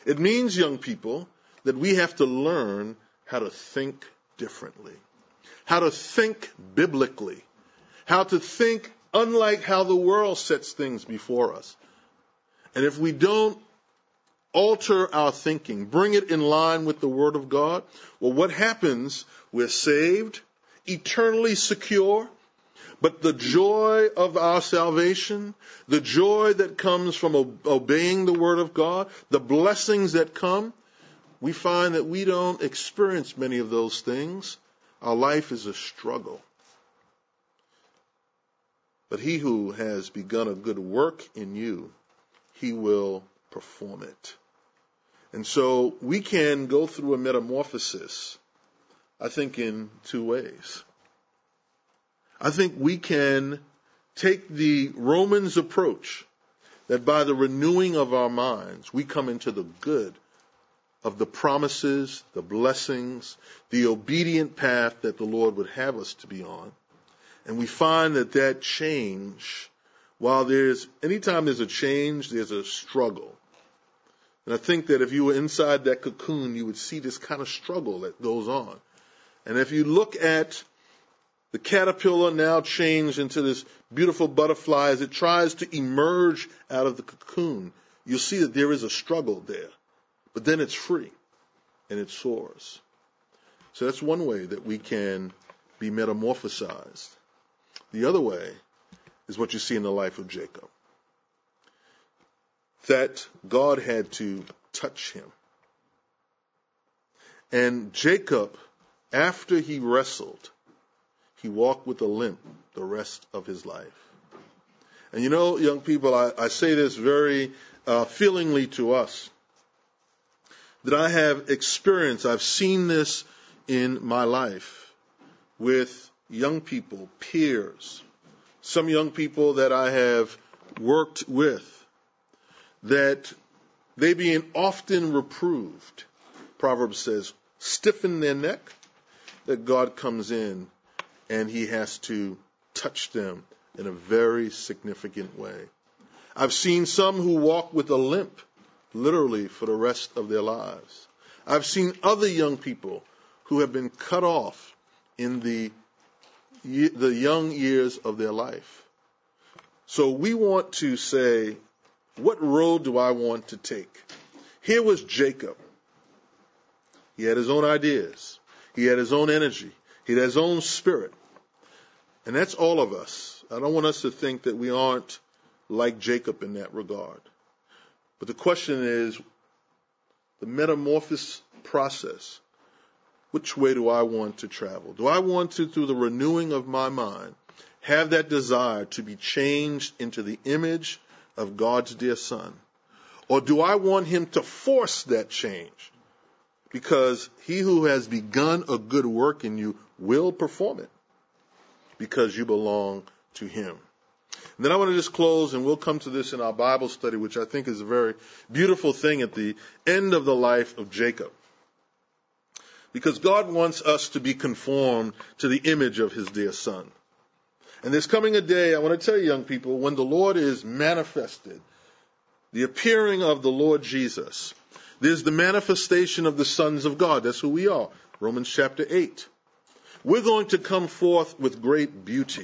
It means, young people, that we have to learn how to think differently, how to think biblically, how to think unlike how the world sets things before us. And if we don't alter our thinking, bring it in line with the Word of God, well, what happens? We're saved, eternally secure, but the joy of our salvation, the joy that comes from obeying the Word of God, the blessings that come, we find that we don't experience many of those things. Our life is a struggle. But he who has begun a good work in you, he will perform it. And so we can go through a metamorphosis, I think, in two ways. I think we can take the Romans approach that by the renewing of our minds, we come into the good of the promises, the blessings, the obedient path that the Lord would have us to be on. And we find that change, while anytime there's a change, there's a struggle. And I think that if you were inside that cocoon, you would see this kind of struggle that goes on. And if you look at the caterpillar now changed into this beautiful butterfly as it tries to emerge out of the cocoon, you'll see that there is a struggle there. But then it's free and it soars. So that's one way that we can be metamorphosized. The other way is what you see in the life of Jacob. That God had to touch him. And Jacob, after he wrestled, he walked with a limp the rest of his life. And you know, young people, I say this very feelingly to us, that I have experienced, I've seen this in my life with young people, peers, some young people that I have worked with, that they being often reproved, Proverbs says, stiffen their neck, that God comes in and he has to touch them in a very significant way. I've seen some who walk with a limp, literally for the rest of their lives. I've seen other young people who have been cut off in the young years of their life. So we want to say, what road do I want to take? Here was Jacob. He had his own ideas. He had his own energy. He had his own spirit. And that's all of us. I don't want us to think that we aren't like Jacob in that regard. But the question is, the metamorphosis process, which way do I want to travel? Do I want to, through the renewing of my mind, have that desire to be changed into the image of God's dear Son? Or do I want him to force that change? Because he who has begun a good work in you will perform it, because you belong to him. And then I want to just close, and we'll come to this in our Bible study, which I think is a very beautiful thing at the end of the life of Jacob. Because God wants us to be conformed to the image of his dear Son. And there's coming a day, I want to tell you, young people, when the Lord is manifested, the appearing of the Lord Jesus. There's the manifestation of the sons of God. That's who we are. Romans chapter 8. We're going to come forth with great beauty.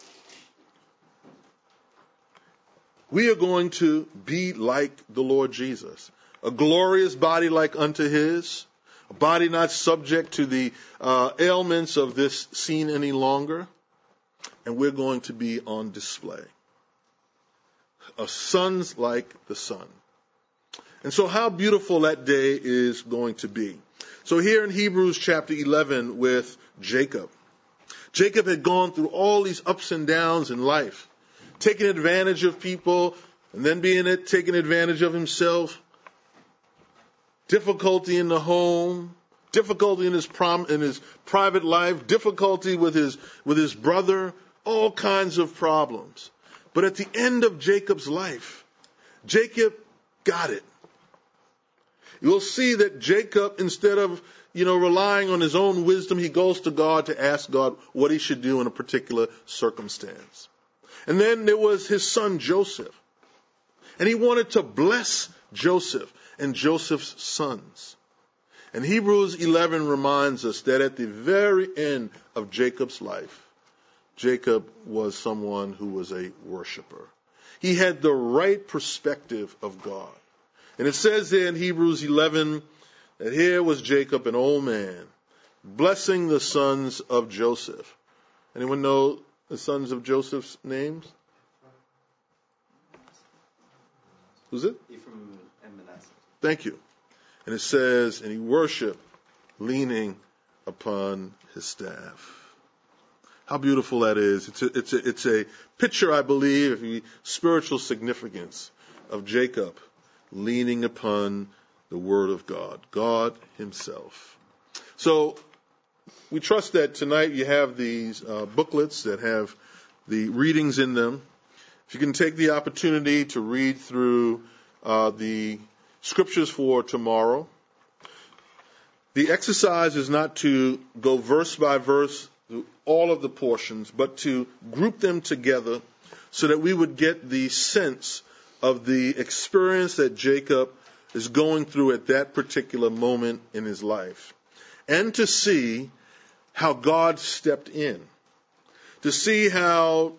We are going to be like the Lord Jesus. A glorious body like unto his. A body not subject to the ailments of this scene any longer. And we're going to be on display. A sons like the Son. And so how beautiful that day is going to be. So here in Hebrews chapter 11 with Jacob. Jacob had gone through all these ups and downs in life. Taking advantage of people and then taking advantage of himself. Difficulty in the home. Difficulty in his private life. Difficulty with his brother. All kinds of problems. But at the end of Jacob's life, Jacob got it. You'll see that Jacob, instead of, relying on his own wisdom, he goes to God to ask God what he should do in a particular circumstance. And then there was his son Joseph. And he wanted to bless Joseph. and Joseph's sons. And Hebrews 11 reminds us that at the very end of Jacob's life, Jacob was someone who was a worshiper. He had the right perspective of God. And it says there in Hebrews 11 that here was Jacob, an old man, blessing the sons of Joseph. Anyone know the sons of Joseph's names? Who's it? Ephraim and Manasseh. Thank you. And it says, and he worshiped, leaning upon his staff. How beautiful that is. It's a picture, I believe, of the spiritual significance of Jacob leaning upon the Word of God, God Himself. So we trust that tonight you have these booklets that have the readings in them. If you can take the opportunity to read through the scriptures for tomorrow. The exercise is not to go verse by verse through all of the portions, but to group them together so that we would get the sense of the experience that Jacob is going through at that particular moment in his life. And to see how God stepped in. To see how,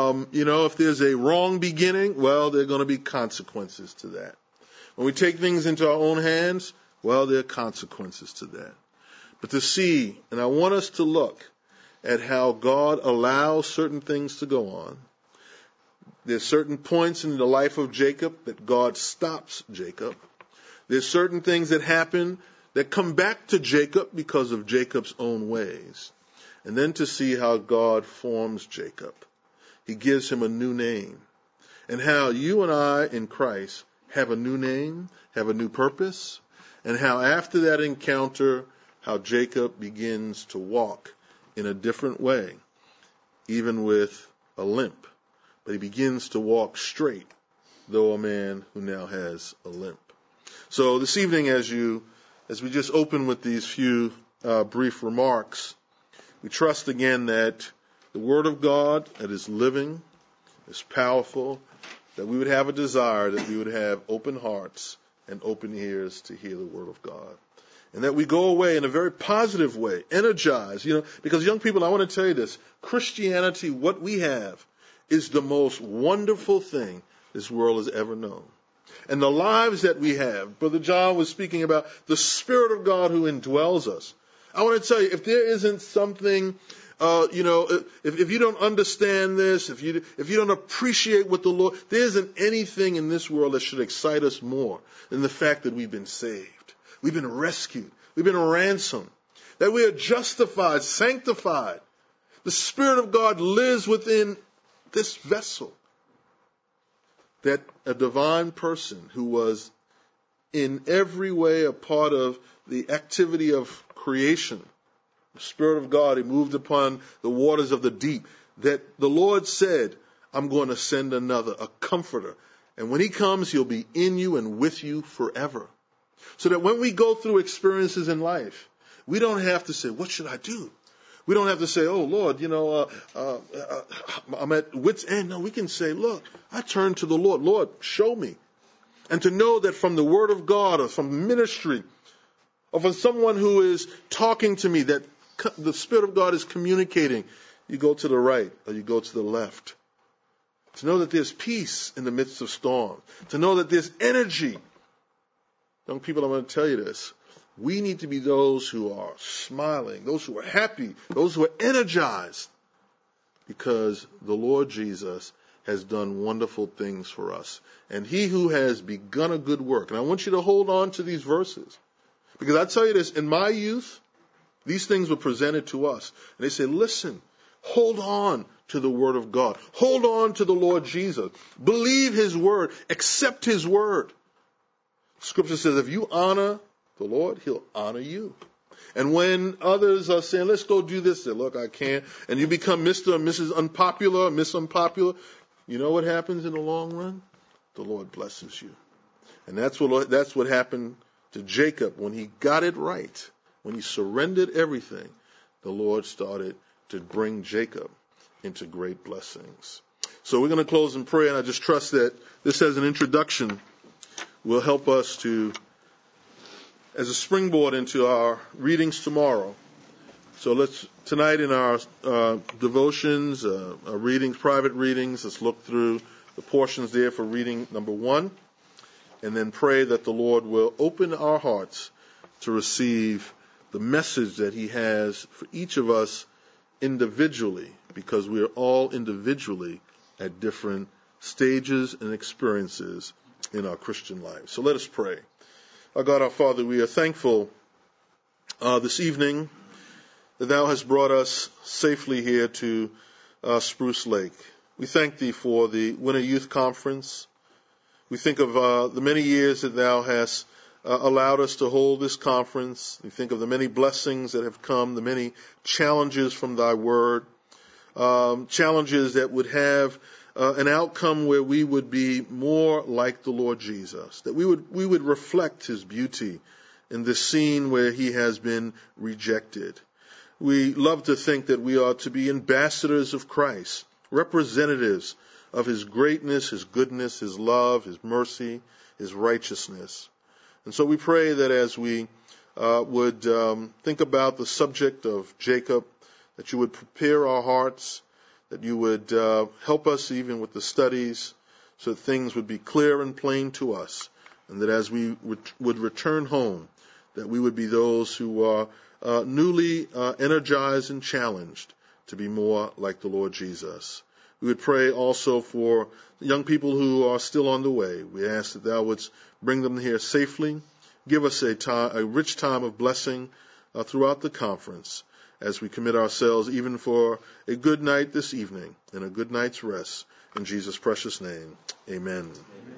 if there's a wrong beginning, well, there are going to be consequences to that. When we take things into our own hands, well, there are consequences to that. But to see, and I want us to look at how God allows certain things to go on. There's certain points in the life of Jacob that God stops Jacob. There's certain things that happen that come back to Jacob because of Jacob's own ways. And then to see how God forms Jacob. He gives him a new name. And how you and I in Christ have a new name, have a new purpose, and how after that encounter, how Jacob begins to walk in a different way, even with a limp. But he begins to walk straight, though a man who now has a limp. So this evening, as we just open with these few brief remarks, we trust again that the Word of God that is living, is powerful, that we would have a desire, that we would have open hearts and open ears to hear the Word of God. And that we go away in a very positive way, energized, because young people, I want to tell you this, Christianity, what we have, is the most wonderful thing this world has ever known. And the lives that we have, Brother John was speaking about the Spirit of God who indwells us. I want to tell you, if there isn't something, if you don't understand this, if you don't appreciate what the Lord, there isn't anything in this world that should excite us more than the fact that we've been saved. We've been rescued. We've been ransomed. That we are justified, sanctified. The Spirit of God lives within this vessel. That a divine person who was in every way a part of the activity of creation, the Spirit of God, He moved upon the waters of the deep, that the Lord said, I'm going to send another, a comforter. And when He comes, He'll be in you and with you forever. So that when we go through experiences in life, we don't have to say, what should I do? We don't have to say, oh, Lord, I'm at wit's end. No, we can say, look, I turn to the Lord. Lord, show me. And to know that from the Word of God or from ministry or from someone who is talking to me, that the Spirit of God is communicating, you go to the right or you go to the left. To know that there's peace in the midst of storm. To know that there's energy. Young people, I'm going to tell you this. We need to be those who are smiling, those who are happy, those who are energized, because the Lord Jesus has done wonderful things for us. And He who has begun a good work, and I want you to hold on to these verses, because I tell you this, in my youth, these things were presented to us. And they say, listen, hold on to the Word of God. Hold on to the Lord Jesus. Believe His Word. Accept His Word. Scripture says if you honor the Lord, He'll honor you. And when others are saying, let's go do this, say, look, I can't, and you become Mr. or Mrs. Unpopular, or Miss Unpopular, you know what happens in the long run? The Lord blesses you. And that's what happened to Jacob when he got it right. When he surrendered everything, the Lord started to bring Jacob into great blessings. So we're going to close in prayer, and I just trust that this as an introduction will help us to as a springboard into our readings tomorrow. So tonight in our devotions, our readings, private readings, let's look through the portions there for reading number 1, and then pray that the Lord will open our hearts to receive the message that He has for each of us individually, because we are all individually at different stages and experiences in our Christian life. So let us pray. Our God, our Father, we are thankful this evening that Thou hast brought us safely here to Spruce Lake. We thank Thee for the Winter Youth Conference. We think of the many years that Thou hast allowed us to hold this conference. We think of the many blessings that have come, the many challenges from Thy Word, challenges that would have an outcome where we would be more like the Lord Jesus, that we would reflect His beauty in this scene where He has been rejected. We love to think that we are to be ambassadors of Christ, representatives of His greatness, His goodness, His love, His mercy, His righteousness. And so we pray that as we would think about the subject of Jacob, that You would prepare our hearts, that You would help us even with the studies so that things would be clear and plain to us, and that as we would return home, that we would be those who are newly energized and challenged to be more like the Lord Jesus. We would pray also for the young people who are still on the way. We ask that Thou wouldst bring them here safely. Give us a rich time of blessing throughout the conference as we commit ourselves even for a good night this evening and a good night's rest. In Jesus' precious name, amen.